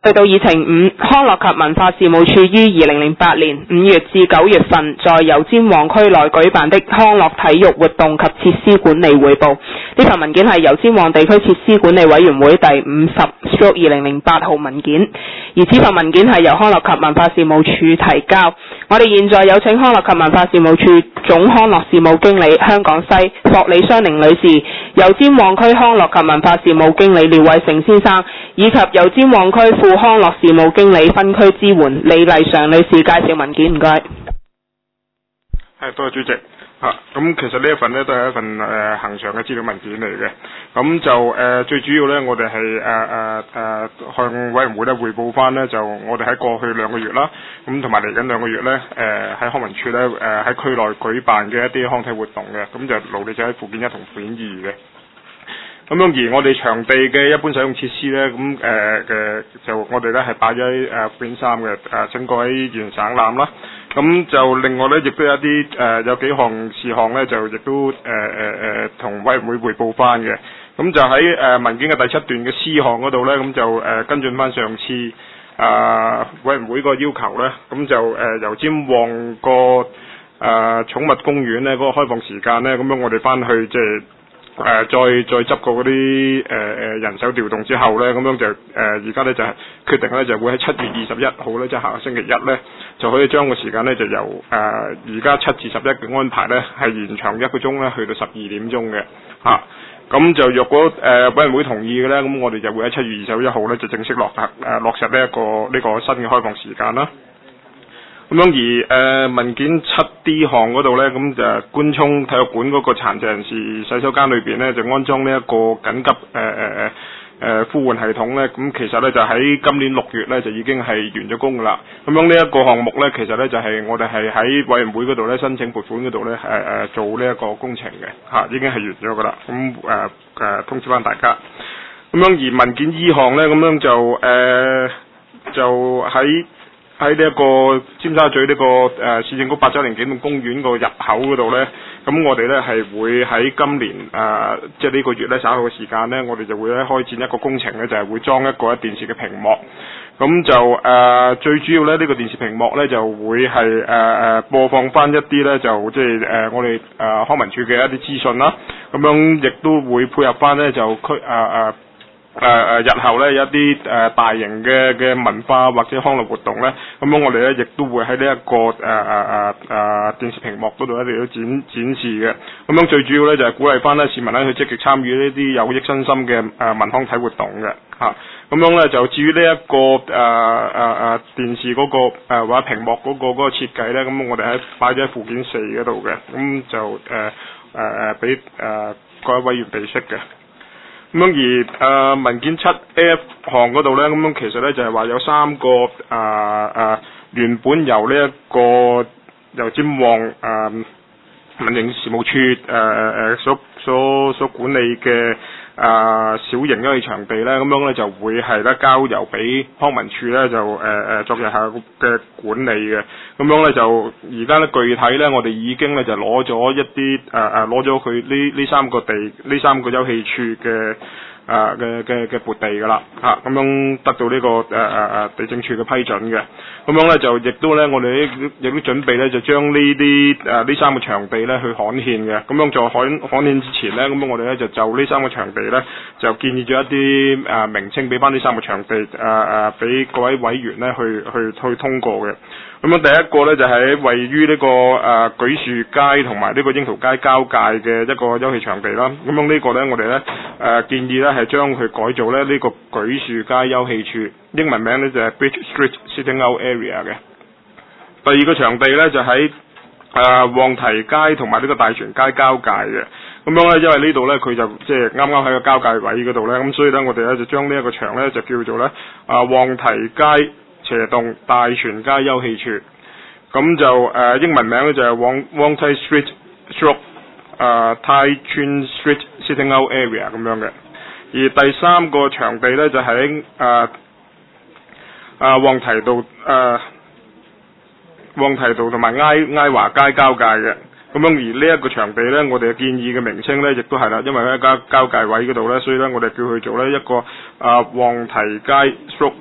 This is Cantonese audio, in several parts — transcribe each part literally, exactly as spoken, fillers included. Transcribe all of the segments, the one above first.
去到議程五，康樂及文化事務處於二零零八年五月至九月份在油尖旺區內舉辦的康樂體育活動及設施管理匯報。呢份文件係油尖旺地區設施管理委員會第五十 二零零八號文件，而此份文件係由康樂及文化事務處提交。我哋現在有請康樂及文化事務處總康樂事務經理香港西霍李雙寧女士、油尖旺區康樂及文化事務經理廖偉成先生，以及油尖旺區副康樂事務經理分區支援李麗常女士介紹文件，唔該。 係，多謝主席。嚇、啊，咁其實呢一份呢都係一份誒恆常嘅資料文件嚟嘅。咁就誒、呃、最主要呢，我哋係誒誒誒向委員會咧匯報翻呢，就我哋喺過去兩個月啦，咁同埋嚟緊兩個月呢，誒、呃、喺康文署呢，誒喺區內舉辦嘅一啲康體活動嘅，咁就勞力就喺附件一同附件二嘅。咁樣而我哋場地嘅一般使用設施呢，咁誒嘅就我哋呢係擺咗喺誒附件三嘅誒整個喺原省攬啦。咁就另外呢，亦都有一啲誒、呃、有幾項事項呢，就亦都誒誒誒同委員會匯報翻嘅。咁就喺誒、呃、文件嘅第七段嘅 C 項嗰度呢，咁就誒、呃、跟進翻上次啊、呃、委員會個要求呢，咁就誒油尖旺個誒寵物公園呢嗰、那個開放時間呢，咁樣我哋翻去即係。誒、呃、再再執過嗰啲誒誒人手調動之後咧，咁樣就誒而家咧就係、是、決定咧就會喺七月二十一號咧，即係下個星期一咧，就可以將個時間咧就由誒而家七至十一嘅安排咧係延長一個鐘咧，去到十二點鐘嘅嚇。咁、啊、就若果誒、呃、委員會同意嘅咧，咁我哋就會喺七月二十一號咧就正式落實誒、呃、落實呢、這、一個呢、這個新嘅開放時間啦。咁樣而誒、呃、文件七 D 項嗰度呢，咁就官涌體育館嗰個殘疾人士洗手間裏邊呢，就安裝呢一個緊急誒誒誒誒呼喚系統呢。咁其實呢，就喺今年六月呢，就已經係完咗工噶啦。咁樣呢一個項目呢，其實呢，就係、是、我哋係喺委員會嗰度呢，申請撥款嗰度呢，誒、呃、誒做呢一個工程嘅嚇、啊，已經係完咗噶啦。咁誒誒通知翻大家。咁樣而文件 E 項呢，咁樣就誒、呃、就喺。喺呢一個尖沙咀呢、這個誒、呃、市政局八周年紀念公園個入口嗰度呢，咁我哋呢係會喺今年誒、呃、即係呢個月呢稍後嘅時間呢，我哋就會咧開展一個工程呢，就係、是、會裝一個喺電視嘅屏幕。咁就誒、呃、最主要呢，呢、這個電視屏幕呢，就會係誒誒播放翻一啲呢，就即係誒我哋誒、呃、康文署嘅一啲資訊啦。咁樣亦都會配合翻呢，就區誒誒。呃誒誒、呃，日後咧有一啲誒、呃、大型嘅嘅文化或者康樂活動咧，咁樣我哋咧亦都會喺呢一個誒誒誒誒電視屏幕嗰度咧嚟到展展示嘅。咁樣最主要咧就係、是、鼓勵翻咧市民咧去積極參與呢啲有益身心嘅誒、呃、文康體活動嘅嚇。咁樣咧就至於呢一個誒誒誒電視嗰、那個誒、呃、或者屏幕嗰、那個嗰、那個設計咧，咁我哋喺擺咗喺附件四嗰度嘅，咁就誒誒誒俾誒各位委員備悉嘅。咁樣而誒、呃、文件七 F 項嗰度咧，咁樣其實咧就係、是、話有三個誒誒、呃呃、原本由呢一個油尖旺誒、呃、民政事務處誒誒誒所所所管理嘅誒、呃、小型休憩場地咧，咁樣咧就會係咧交由俾康文署咧就誒誒、呃、作日後嘅管理嘅。咁樣咧就而家咧具體咧我哋已經咧就攞咗一啲誒誒攞咗佢呢呢三個地呢三個休憩處嘅誒嘅嘅嘅撥地㗎啦嚇，咁樣得到呢、這個誒誒誒地政處嘅批准嘅。咁樣咧就亦都咧我哋亦都準備咧就將呢啲誒呢三個場地咧去刊憲嘅。咁樣在刊刊憲之前咧，咁樣我哋咧就就呢三個場地咧就建議咗一啲誒、呃、名稱俾翻呢三個場地誒誒俾各位委員咧去去去通過嘅。咁樣第一個咧就喺、是、位於呢、這個誒、呃、舉樹街同埋呢個櫻桃街交界嘅一個休憩場地啦。咁樣呢個咧我哋咧誒建議咧係將佢改做咧呢、這個舉樹街休憩處，英文名咧就係、是、Bridge Street Sitting Out Area 嘅。第二個場地咧就喺誒旺堤街同埋呢個大全街交界嘅。咁樣咧因為呢度咧佢就即係啱啱喺個交界位嗰度咧，咁所以咧我哋咧就將呢一個場咧就叫做咧啊旺堤街斜洞大全街休憩處，咁就誒、呃、英文名咧就係 Wong Wongtai Street Stroke 誒 Tai Chuan Street Sitting Out Area 咁樣嘅。而第三個場地咧就喺誒誒旺堤道誒旺堤道同埋埃埃華街交界嘅。咁樣而呢一個場地咧，我哋嘅建議嘅名稱咧，亦都係啦，因為喺交交界位嗰度咧，所以咧我哋叫佢做咧一個啊旺堤街 Stroke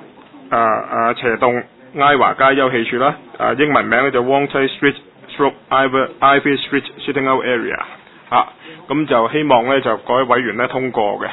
啊啊斜洞埃華街休憩處啦，啊英文名咧就 Wong Tai Street、Stroke Ivy Ivy Street Sitting Out Area 啊，咁就希望咧就各位委員咧通過嘅。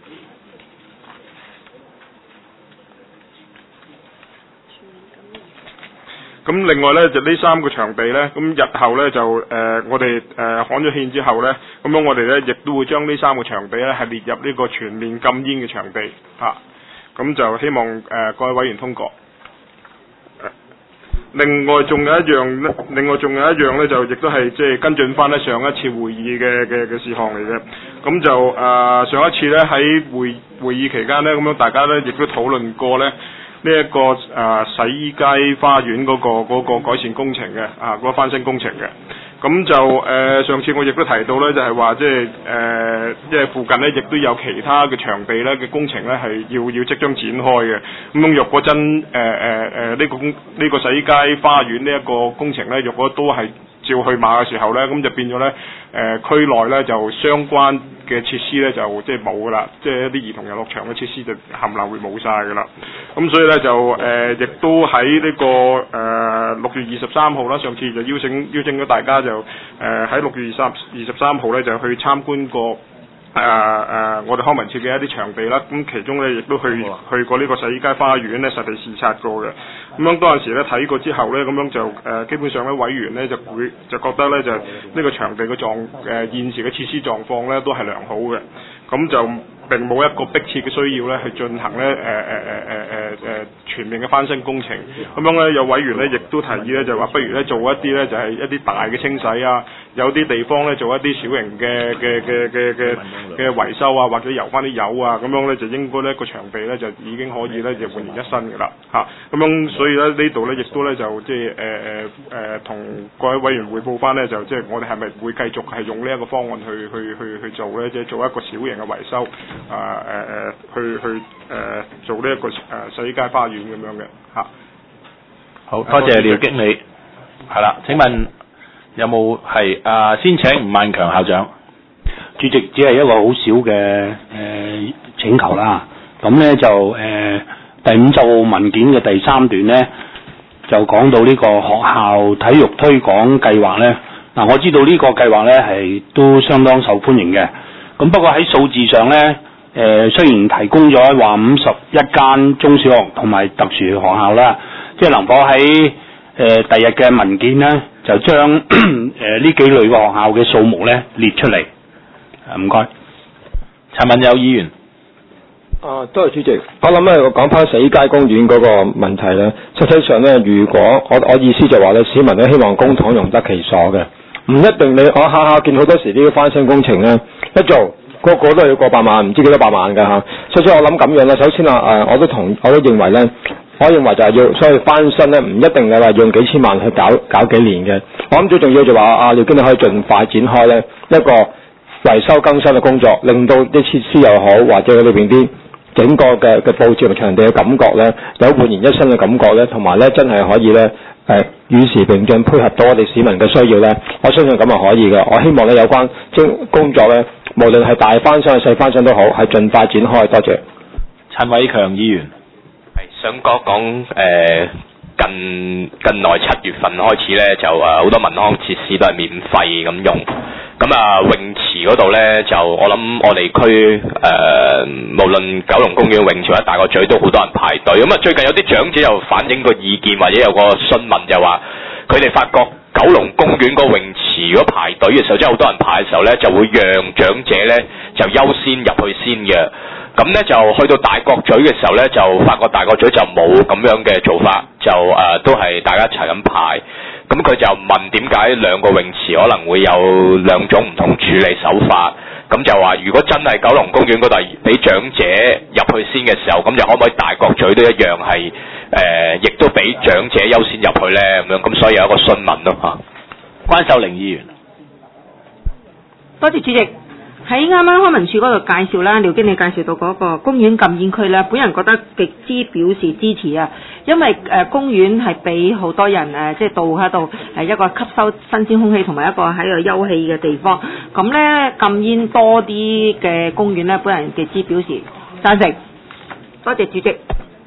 咁另外咧就呢三個場地咧，咁日後咧就誒、呃、我哋誒刊咗憲之後咧，咁樣我哋咧亦都會將呢三個場地咧係列入呢個全面禁煙嘅場地嚇，咁、啊、就希望誒、呃、各位委員通過。呃、另外仲有一樣咧，另外仲有一樣咧就亦都係即係跟進翻咧上一次會議嘅嘅嘅事項嚟嘅，咁就誒、呃、上一次咧喺會會議期間咧，咁樣大家咧亦都討論過咧。呢、這、一個誒、呃、洗衣街花園嗰、那個那個改善工程嘅啊，嗰、那個翻新工程嘅，咁就誒、呃、上次我亦都提到咧，就係話即係誒，即係附近咧亦都有其他嘅場地咧嘅工程咧係要要即將展開嘅，咁樣若果真誒誒誒呢個工呢、這個洗衣街花園呢一個工程咧，若果都係照去馬嘅時候咧，咁就變咗咧誒區內咧就相關嘅設施咧就即係冇噶啦，即係一啲兒童遊樂場嘅設施就冚唪唥會冇晒噶啦。咁所以咧就誒亦、呃、都喺呢、這個誒六、呃、月二十三號啦，上次就邀請邀請咗大家就誒喺六月二十二十三號咧就去參觀過。誒誒、呃呃，我哋康文署嘅一啲場地啦，咁其中咧亦都去去過呢個洗衣街花園咧實地視察過嘅。咁樣嗰陣時咧睇過之後咧，咁樣就誒、呃、基本上咧委員咧就會就覺得咧就呢、這個場地嘅狀誒、呃、現時嘅設施狀況咧都係良好嘅，咁就並冇一個迫切嘅需要咧去進行咧誒誒誒誒誒誒全面嘅翻新工程。咁樣咧有委員咧亦都提議咧就話不如咧做一啲咧就係、是、一啲大嘅清洗啊，有啲地方咧做一啲小型嘅嘅嘅嘅嘅嘅維修啊，或者油翻啲油啊，咁樣咧就應該咧個場地咧就已經可以咧就煥然一新嘅啦嚇。咁樣所以咧呢度咧亦都咧就即係誒誒誒同各位委員匯報翻咧就即係我哋係咪會繼續係用呢一個方案去去去去做咧，即係做一個小型嘅維修啊誒誒去去誒、呃、做呢、這、一個誒洗衣街花園咁樣嘅嚇。 好多謝廖經理，係啦，請問有冇係啊？先請吳萬強校長。 主席，只係一個好少嘅誒、呃、請求啦。咁咧就誒、呃、第五十號文件嘅第三段咧，就講到呢個學校體育推廣計劃咧。嗱、呃，我知道呢個計劃咧係都相當受歡迎嘅。咁不過喺數字上咧，誒、呃、雖然提供咗話五十一間中小學同埋特殊學校啦，即係能否喺誒、呃、第日嘅文件咧，就將誒呢、呃、幾類嘅學校嘅數目咧列出嚟。唔該， 陳文友議員。 啊，多謝主席。我諗咧，我講翻洗衣街公園嗰個問題咧，實際上咧，如果我我意思就話咧，市民咧希望公帑用得其所嘅，唔一定你我下下見好多時呢啲翻新工程咧，一做個個都係要過百萬，唔知幾多百萬㗎嚇。所以我諗咁樣啦，首先啊誒、呃，我都同我都認為咧，我認為就係要所以翻新咧，唔一定係話用幾千萬去搞搞幾年嘅。我諗最重要就話啊，廖經理可以盡快展開咧一個維修更新嘅工作，令到啲設施又好，或者裏邊啲整個嘅嘅佈置同場地嘅感覺咧，有煥然一新嘅感覺咧，同埋咧真係可以咧誒與時並進，配合到我哋市民嘅需要咧，我相信咁係可以嘅。我希望咧有關工工作咧，無論係大翻新、細翻新都好，係盡快展開。多謝。 陳偉強議員係想講講誒近近來七月份開始咧，就誒好、呃、多民康設施都係免費咁用。咁啊，泳池嗰度呢，就我諗我哋區誒、呃，無論九龍公園泳池或者大角咀都好多人排隊。咁啊，最近有啲長者又反映個意見，或者有個詢問就話，佢哋發覺九龍公園個泳池如果排隊嘅時候，即係好多人排嘅時候呢，就會讓長者呢就優先入去先嘅。咁呢，就去到大角咀嘅時候呢，就發覺大角咀就冇咁樣嘅做法，就誒、呃、都係大家一齊咁排。咁佢就問點解兩個泳池可能會有兩種唔同處理手法？咁就話如果真係九龍公園嗰度俾長者入去先嘅時候，咁就可唔可以大角咀都一樣係誒，亦、呃、都俾長者優先入去呢？咁樣咁所以有一個詢問咯嚇。 關秀玲議員， 多謝主席。喺啱啱康文署嗰度介紹啦，廖經理介紹到嗰個公園禁煙區咧，本人覺得極之表示支持啊！因為誒、呃、公園係俾好多人誒、呃，即係到喺度係一個吸收新鮮空氣同埋一個喺度休憩嘅地方。咁咧禁煙多啲嘅公園咧，本人極之表示贊成。多謝主席。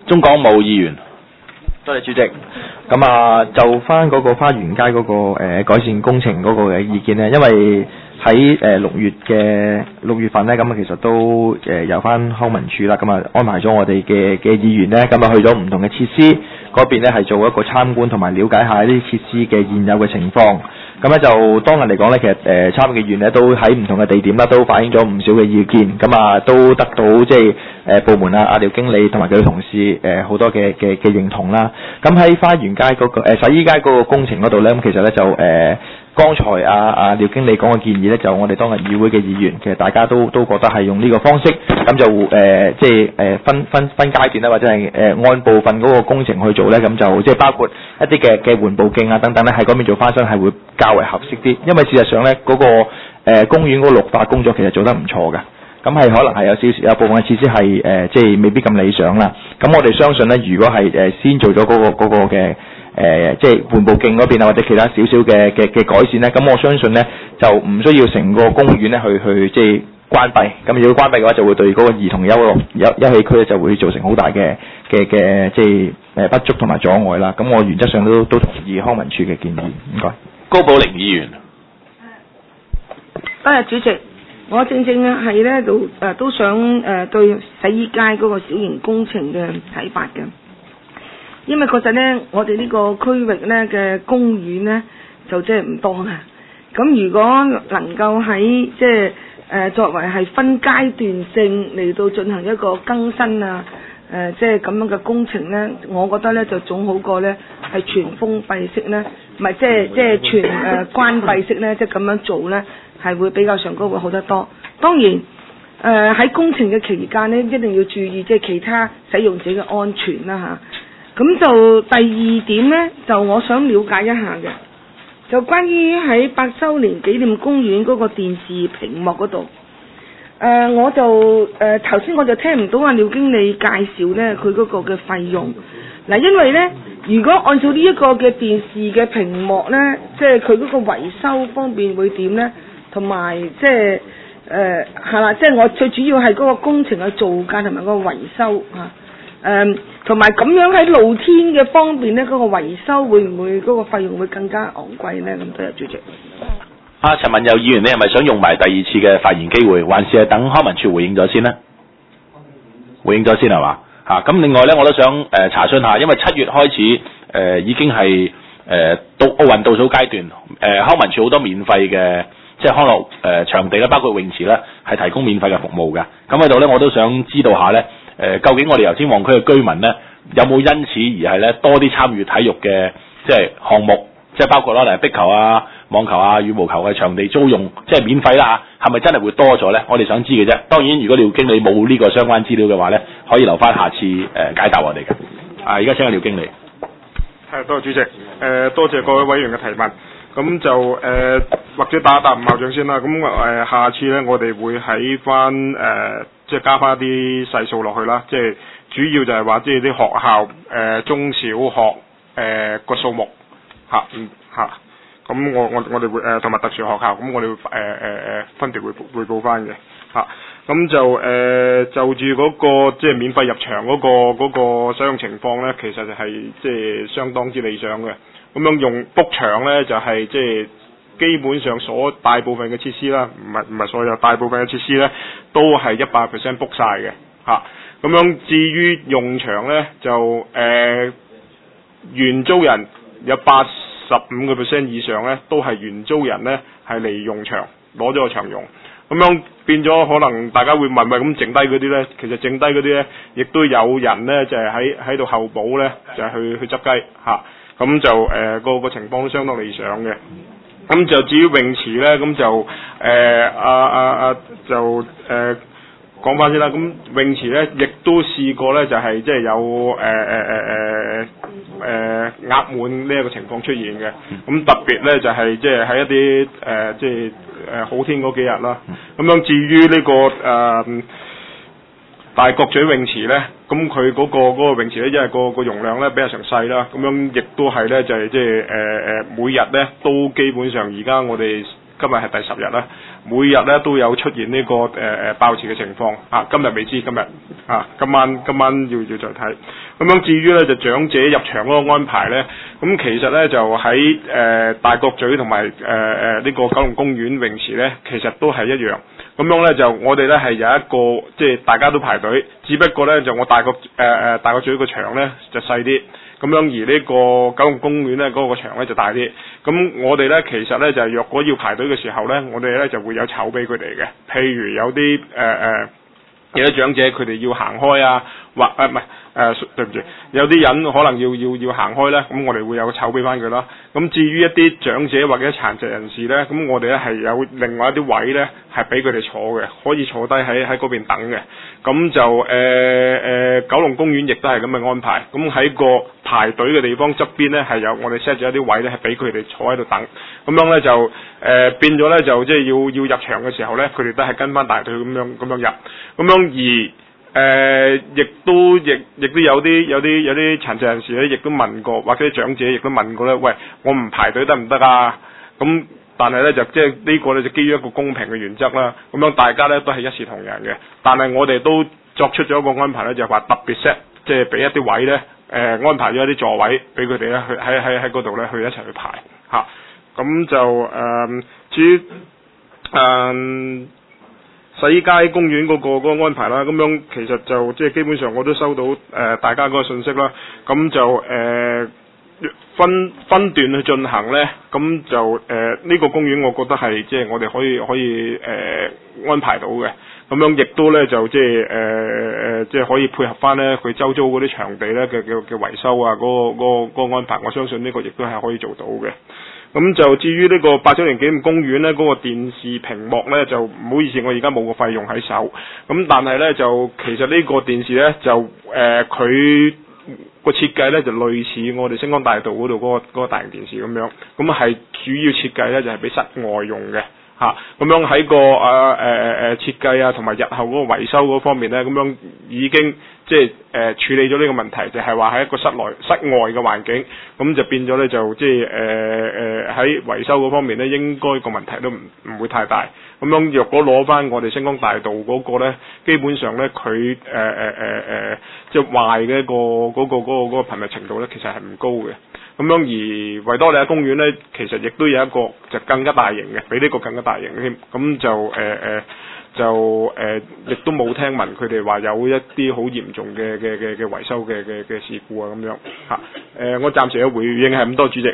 中港務議員。 多謝主席。咁啊，就翻嗰個花園街嗰、個、呃、改善工程嗰個嘅意見咧，因為喺誒六月嘅六月份咧，咁啊其實都誒、呃、由翻康文署啦，咁啊安排咗我哋嘅嘅議員咧，咁啊去咗唔同嘅設施嗰邊咧，係做一個參觀同埋了解下呢啲設施嘅現有嘅情況。咁咧就當日嚟講咧，其實誒、呃、參與嘅議員咧都喺唔同嘅地點啦，都反映咗唔少嘅意見，咁啊都得到即係誒部門啊阿廖經理同埋佢嘅同事誒好、呃、多嘅嘅嘅認同啦。咁喺花園街嗰、個、呃、洗衣街嗰個工程嗰度咧，咁其實咧就誒。呃剛才啊啊廖經理講嘅建議咧，就我哋當日議會嘅議員，其實大家都都覺得係用呢個方式，咁就誒、呃、即係誒、呃、分分分階段咧，或者係誒、呃、按部分嗰個工程去做咧，咁就即係包括一啲嘅嘅緩步徑啊等等咧，喺嗰邊做翻身係會較為合適啲，因為事實上咧嗰、嗰個誒、呃、公園嗰個綠化工作其實做得唔錯嘅。咁係可能係有少少有部分嘅設施係誒、呃、即係未必咁理想啦。咁我哋相信咧，如果係誒、呃、先做咗嗰、嗰個嗰、嗰個嘅。誒、呃，即係緩步徑嗰邊啊，或者其他少少嘅嘅嘅改善咧，咁我相信咧就唔需要成個公園咧去去即係關閉。咁如果關閉嘅話，就會對嗰個兒童遊樂休休憩區咧就會造成好大嘅嘅嘅即係誒不足同埋阻礙啦。咁我原則上都都同意康文署嘅建議。唔該， 高寶玲議員。 多謝主席，我正正啊係咧都誒都想誒、呃、對洗衣街嗰個小型工程嘅睇法嘅。因為確實咧，我哋呢個區域咧嘅公園咧就即係唔多啊。咁如果能夠喺即係誒作為係分階段性嚟到進行一個更新啊，誒即係咁樣嘅工程咧，我覺得咧就總好過咧係全封閉式咧，唔係即係即係全誒、呃、關閉式咧，即係咁樣做咧係會比較上高會好得多。當然誒喺、呃、工程嘅期間咧，一定要注意即係其他使用者嘅安全啦嚇。咁就第二點呢，就我想了解一下嘅，就關於喺百周年紀念公園嗰個電視屏幕嗰度，誒、呃、我就誒頭先我就聽唔到阿廖經理介紹呢佢嗰個嘅費用，嗱、呃、因為呢，如果按照呢一個嘅電視嘅屏幕呢，即係佢嗰個維修方面會點呢？同埋即係誒係啦，即係我最主要係嗰個工程嘅造價同埋嗰個維修啊。誒，同埋咁樣喺露天嘅方面咧，嗰、那個維修會唔會嗰、那個費用會更加昂貴咧？咁多謝主席。 阿、啊、陳文佑議員，你係咪想用埋第二次嘅發言機會，還是係等康文署回應咗先呢？回應咗先係嘛？嚇、啊，咁另外咧，我都想誒、呃、查詢下，因為七月開始誒、呃、已經係誒、呃、到奧運倒數階段，誒、呃、康文署好多免費嘅即係康樂誒、呃、場地啦，包括泳池咧，係提供免費嘅服務嘅。咁喺度咧，我都想知道下咧。誒、呃，究竟我哋油尖旺區嘅居民咧，有冇因此而係咧多啲參與體育嘅即係項目，即係包括攞嚟壁球啊、網球啊、羽毛球嘅場地租用，即係免費啦嚇，係咪真係會多咗咧？我哋想知嘅啫。當然，如果廖經理冇呢個相關資料嘅話咧，可以留翻下次誒、呃、解答我哋嘅。啊，而家請阿廖經理。 係，多謝主席。誒、呃，多謝各位委員嘅提問。咁就誒、呃，或者打一答吳校長先啦。咁誒、呃，下次咧，我哋會喺翻誒。呃即係加翻啲細數落去啦，即係主要就係話即係啲學校誒、呃、中小學誒個、呃、數目嚇，嗯嚇，咁我我我哋會誒同埋特殊學校，咁我哋會誒誒誒分別會匯報翻嘅嚇，咁就誒、呃、就住嗰、那個即係免費入場嗰、那個嗰、那個使用情況咧，其實就係即係相當之理想嘅，咁樣用 book 場咧就係即係。基本上所大部分嘅設施啦，唔係唔係所有，大部分嘅設施咧都係一百 percent book 晒嘅嚇。咁樣至於用場咧，就誒、呃、原租人有八十五個 percent 以上咧，都係原租人咧係嚟用場攞咗個場用。咁樣變咗可能大家會問喂，咁剩低嗰啲咧，其實剩低嗰啲咧，亦都有人咧就係喺喺度候補咧，就係、是、去去執雞嚇。咁、啊、就誒、呃、個個情況都相當理想嘅。咁就至於泳池咧，咁就誒啊啊啊就誒、呃、講翻先啦。咁泳池咧，亦都試過咧，就係即係有誒誒誒誒誒壓滿呢一個情況出現嘅。咁特別咧就係即係喺一啲誒即係誒好天嗰幾日啦。咁樣至於呢、這個誒。呃大角咀泳池咧，咁佢嗰個嗰、那個泳池咧，因為個個容量咧比較詳細啦，咁樣亦都係咧就係即係誒誒每日咧都基本上而家我哋今日係第十日啦，每日咧都有出現呢、這個誒誒、呃、爆池嘅情況啊，今日未知今日啊，今晚今晚要要再睇。咁樣至於咧就長者入場嗰個安排咧，咁其實咧就喺誒、呃、大角咀同埋誒誒呢個九龍公園泳池咧，其實都係一樣。咁樣咧就我哋咧係有一個即係大家都排隊，只不過咧就我大角誒誒、呃、大角咀個場咧就細啲。咁樣而呢個九龍公園咧嗰、那個場咧就大啲，咁我哋咧其實咧就係若果要排隊嘅時候咧，我哋咧就會有籌俾佢哋嘅，譬如有啲誒誒有啲長者佢哋要行開啊，或誒唔係誒對唔住，有啲人可能要要要行開咧，咁我哋會有籌俾翻佢啦。咁至於一啲長者或者殘疾人士咧，咁我哋咧係有另外一啲位咧係俾佢哋坐嘅，可以坐低喺喺嗰邊等嘅。咁就誒誒、呃呃、九龍公園亦都係咁嘅安排。咁喺個排隊嘅地方側邊咧係有我哋 set 咗一啲位咧係俾佢哋坐喺度等。咁樣咧就誒、呃、變咗咧就即係要要入場嘅時候咧，佢哋都係跟翻大隊咁樣咁樣入。咁樣而誒、呃，亦都亦亦都有啲有啲有啲殘疾人士咧，亦都問過，或者長者亦都問過咧，喂，我唔排隊得唔得啊？咁但係咧就即係呢個咧就基於一個公平嘅原則啦。咁樣大家咧都係一視同仁嘅，但係我哋都作出咗一個安排咧，就係話特別 set，即係俾一啲位咧，誒、呃、安排咗一啲座位俾佢哋咧去喺喺喺嗰度咧去一齊去排嚇。咁、啊、就誒、呃、至於誒。呃洗街公園嗰、那個嗰、那個安排啦，咁樣其實就即係基本上我都收到誒、呃、大家嗰個信息啦，咁就誒、呃、分分段去進行咧，咁就誒呢、呃這個公園我覺得係即係我哋可以可以誒、呃、安排到嘅，咁樣亦都咧就即係誒誒即係可以配合翻咧佢周遭嗰啲場地咧嘅嘅嘅維修啊，嗰、那個嗰、那個那個安排，我相信呢個亦都係可以做到嘅。咁就至於呢個八周年紀念公園呢，嗰、那個電視屏幕呢，就唔好意思，我而家冇個費用喺手。咁但係呢，就其實呢個電視呢，就誒佢個設計呢，就類似我哋星光大道嗰度嗰個嗰、那個大型電視咁樣。咁係主要設計呢，就係、是、俾室外用嘅嚇。咁樣喺個誒誒誒誒設計啊，同埋日後嗰個維修嗰方面呢，咁樣已經即係誒、呃、處理咗呢個問題，就係話喺一個室內室外嘅環境，咁就變咗咧就即係誒誒喺維修嗰方面咧，應該個問題都唔唔會太大。咁樣若果攞翻我哋星光大道嗰個咧，基本上咧佢誒誒誒誒即係壞嘅一個嗰、嗰個嗰、嗰個嗰、嗰個頻密程度咧，其實係唔高嘅。咁樣而維多利亞公園咧，其實亦都有一個就更加大型嘅，比呢個更加大型添。咁就誒誒。呃就誒，亦、呃、都冇聽聞佢哋話有一啲好嚴重嘅嘅嘅嘅維修嘅嘅嘅事故啊咁樣嚇。誒、呃，我暫時嘅回應係咁多，主席。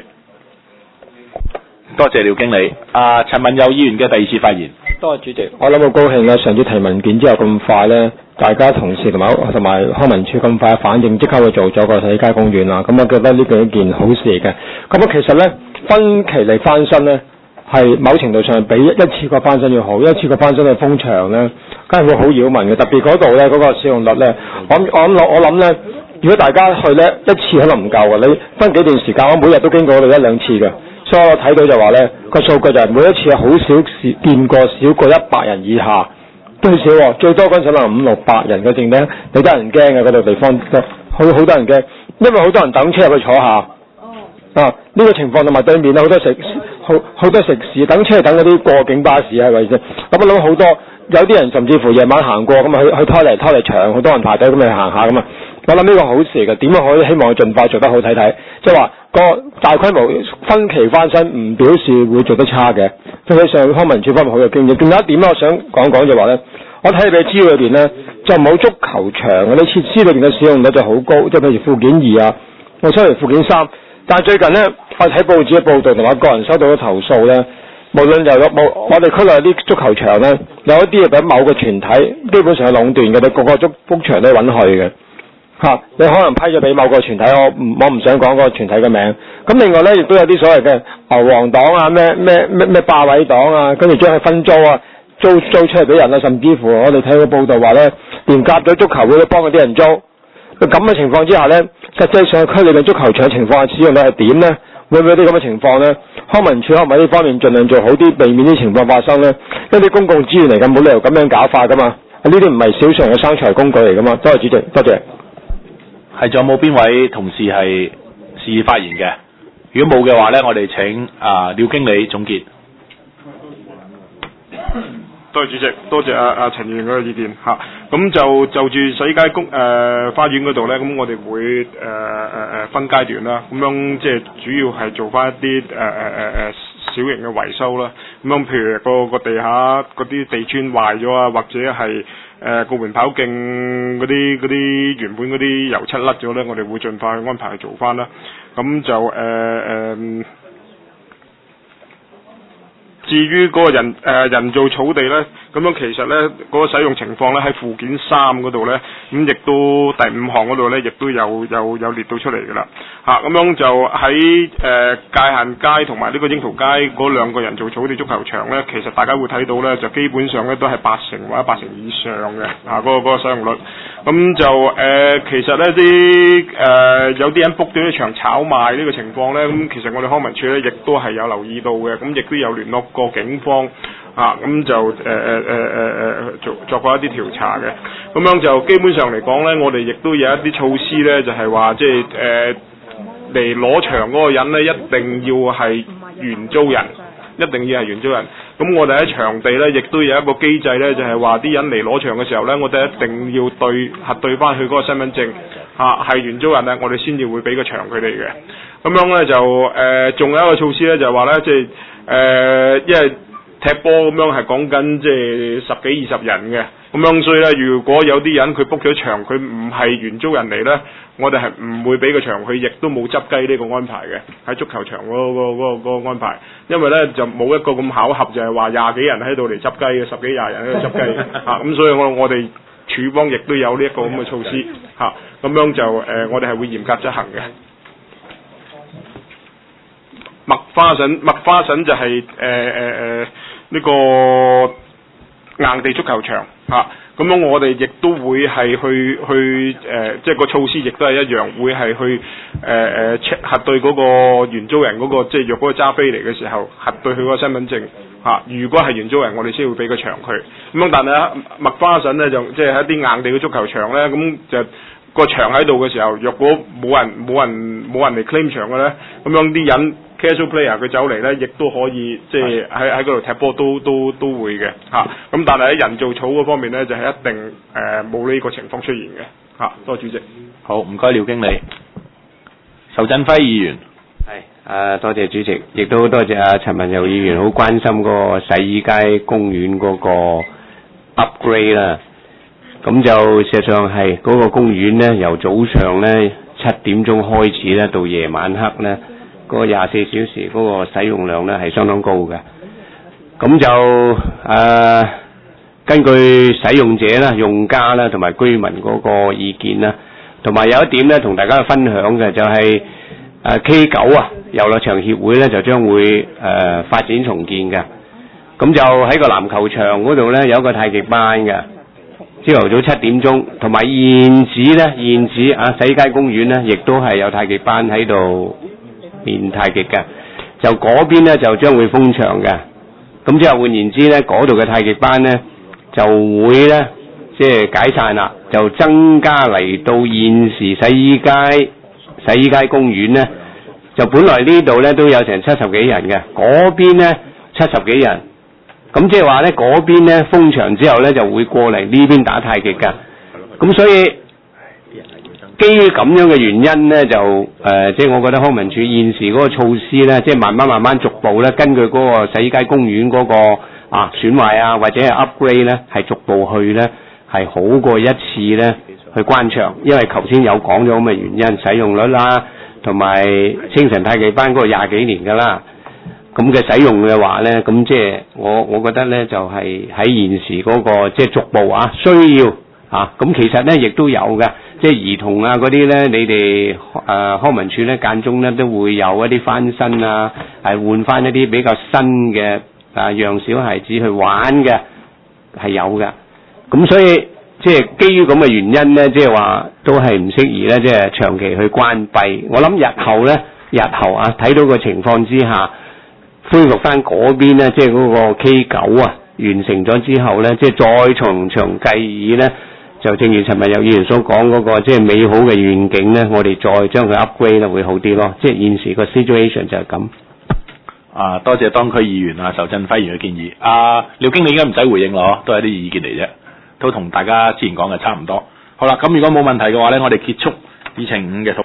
多謝廖經理。啊、呃，陳文佑議員嘅第二次發言。 多謝主席。我諗好高興啊！上次提文件之後咁快咧，大家同事同埋同埋康文署咁快反應，即刻去做咗個洗街公園啦。咁我覺得呢個係一件好事嚟嘅。咁啊，其實咧分期嚟翻新咧。係某程度上比一次過翻身要好，一次過翻身嘅封場咧，梗係會好擾民嘅。特別嗰度咧，嗰、那個使用率咧，我我諗我諗咧，如果大家去咧一次可能唔夠嘅，你分幾段時間，我每日都經過嗰度一兩次嘅，所以我睇到就話咧個數據就係每一次係好少時見過少過一百人以下，都好少，最多嗰陣可能五六百人嘅，剩咧你得人驚嘅嗰度地方，好好多人驚，因為好多人等車入去坐下。啊！呢、這個情況同埋對面好多食好好多食肆等車等嗰啲過境巴士係咪先？咁我諗好多有啲人甚至乎夜晚行過咁啊，去去拖嚟拖嚟長，好多人排隊咁嚟行下咁啊！我諗呢個好事嚟嘅，點樣可以希望佢盡快做得好睇睇？即係話個大規模分期翻新唔表示會做得差嘅。實際上康文署方面好有經驗。仲有一點我想講講就話咧，我睇你嘅資料裏邊咧就冇足球場嗰啲設施裏邊嘅使用率就好高，即係譬如附件二啊，我收嚟附件三。但係最近咧，我睇報紙嘅報道同埋個人收到嘅投訴咧，無論就有冇我哋區內啲足球場咧，有一啲係俾某個團體基本上係壟斷嘅，你個個足足場都允許嘅嚇。你可能批咗俾某個團體，我唔我唔想講嗰個團體嘅名。咁另外咧，亦都有啲所謂嘅牛黃黨啊，咩咩咩咩霸位黨啊，跟住將佢分租啊，租租出嚟俾人啊，甚至乎我哋睇個報道話咧，連夾咗足球會都幫嗰啲人租。咁嘅情況之下呢，實際上區裏面足球場情況使用率係點呢？會唔會有啲咁嘅情況呢？康文署可唔可以喺呢方面盡量做好啲，避免啲情況發生呢？因為啲公共資源嚟嘅，冇理由咁樣搞法噶嘛。呢啲唔係小常嘅生財工具嚟噶嘛。多謝主席，多謝。 係仲有冇邊位同事係示意發言嘅？如果冇嘅話呢，我哋請啊廖經理總結。 多謝主席，多謝阿阿陳議員嗰個意見嚇。咁、啊、就就住洗衣街公誒、呃、花園嗰度咧，咁我哋會誒誒誒分階段啦。咁樣即係主要係做翻一啲誒誒誒誒小型嘅維修啦。咁樣譬如個個地下嗰啲地磚壞咗啊，或者係誒個緩跑徑嗰啲嗰啲原本嗰啲油漆甩咗咧，我哋會盡快安排去做翻啦。咁就誒誒。呃呃至於嗰個人誒、呃、人造草地咧，咁樣其實咧嗰、那個使用情況咧喺附件三嗰度咧，咁亦都第五項嗰度咧，亦都有有有列到出嚟㗎啦。嚇、啊，咁樣就喺誒、呃、界限街同埋呢個櫻桃街嗰兩個人造草地足球場咧，其實大家會睇到咧，就基本上咧都係八成或者八成以上嘅啊，嗰、那個嗰、那個使用率。咁就誒、呃，其實咧啲誒有啲人 book 咗呢場炒賣呢個情況咧，咁其實我哋康文署咧亦都係有留意到嘅，咁亦都有聯絡過警方啊，咁就誒誒誒誒誒做作過一啲調查嘅，咁樣就基本上嚟講咧，我哋亦都有一啲措施咧，就係話即係誒嚟攞場嗰個人咧，一定要係原租人，一定要係原租人。咁我哋喺場地咧，亦都有一個機制咧，就係話啲人嚟攞場嘅時候咧，我哋一定要對核對翻佢嗰個身份證啊係原租人咧，我哋先至會俾個場佢哋嘅。咁樣咧就誒，仲、呃、有一個措施咧，就係話咧，即係誒，因為踢波咁樣係講緊即係十幾二十人嘅，咁樣所以咧，如果有啲人佢 book 咗場，佢唔係原租人嚟咧，我哋係唔會俾個場佢，亦都冇執雞呢個安排嘅喺足球場嗰、嗰個嗰、嗰個嗰個安排，因為咧就冇一個咁巧合，就係話廿幾人喺度嚟執雞嘅，十幾廿人喺度執雞啊，咁所以我我哋處方亦都有呢一個咁嘅措施嚇，咁、啊、樣就誒、呃、我哋係會嚴格執行嘅。麥花臣麥花臣就係誒誒誒呢個硬地足球場嚇，咁、啊、樣我哋亦都會係去去誒、呃，即係個措施亦都係一樣，會係去誒誒 check 核對嗰個原租人嗰、嗰個，即係若果揸飛嚟嘅時候，核對佢嗰個身份證嚇、啊。如果係原租人，我哋先會俾個場佢。咁樣但係麥花臣咧就即係喺啲硬地嘅足球場咧，咁就個場喺度嘅時候，若果冇人冇人冇人嚟 claim 場嘅咧，咁樣啲人 casual player 佢走嚟咧，亦都可以即係喺喺嗰度踢波都都都會嘅嚇。咁、啊、但係喺人造草嗰方面咧，就係、是、一定誒冇呢個情況出現嘅嚇。多謝主席。 好，唔該廖經理。仇振輝議員。 係，啊多謝主席，亦都多謝阿陳文佑議員好關心嗰個洗衣街公園嗰個 upgrade 啦。咁就事實上係嗰個公園咧，由早上咧七點鐘開始咧，到夜晚黑咧，嗰個廿四小時嗰個使用量咧係相當高嘅。咁就誒、呃、根據使用者啦、用家啦同埋居民嗰個意見啦，同埋有一點咧同大家分享嘅就係誒 K 九啊遊樂場協會咧就將會誒、呃、發展重建嘅。咁就喺個籃球場嗰度咧有一個太極班嘅。朝頭早七點鐘，同埋現址咧，現址啊洗衣街公園咧，亦都係有太極班喺度練太極嘅。就嗰邊咧就將會封場嘅。咁之後換言之咧，嗰度嘅太極班咧就會咧即係解散啦，就增加嚟到現時洗衣街洗衣街公園咧，就本來呢度咧都有成七十幾人嘅，嗰邊咧七十幾人。咁即係話咧，嗰邊咧封場之後咧，就會過嚟呢邊打太極㗎。咁所以基於咁樣嘅原因咧，就誒，即、呃、係、就是、我覺得康文署現時嗰個措施咧，即、就、係、是、慢慢慢慢逐步咧，根據嗰個洗衣街公園嗰、那個啊損壞啊，或者係 upgrade 咧，係逐步去咧，係好過一次咧去關場。因為頭先有講咗咁嘅原因，使用率啦，同埋清晨太極班嗰個廿幾年㗎啦。咁嘅使用嘅話咧，咁即係我我覺得咧就係喺現時嗰個即係逐步啊需要啊，咁其實咧亦都有嘅，即係兒童啊嗰啲咧，你哋誒康文署咧間中咧都會有一啲翻新啊，係換翻一啲比較新嘅啊讓小孩子去玩嘅係有嘅，咁所以即係基於咁嘅原因咧，即係話都係唔適宜咧，即係長期去關閉。我諗日後咧，日後啊睇到個情況之下。恢復翻嗰邊咧，即係嗰個 K 九啊，完成咗之後咧，即係再從長計議咧，就正如陳文佑議員所講嗰個即係美好嘅願景咧，我哋再將佢 upgrade 咧會好啲咯。即係現時個 situation 就係咁。 啊，多謝當區議員啊仇振輝議員嘅建議。啊，廖經理應該唔使回應咯，都係啲意見嚟啫，都同大家之前講嘅差唔多。好啦，咁如果冇問題嘅話咧，我哋結束議程五嘅討論。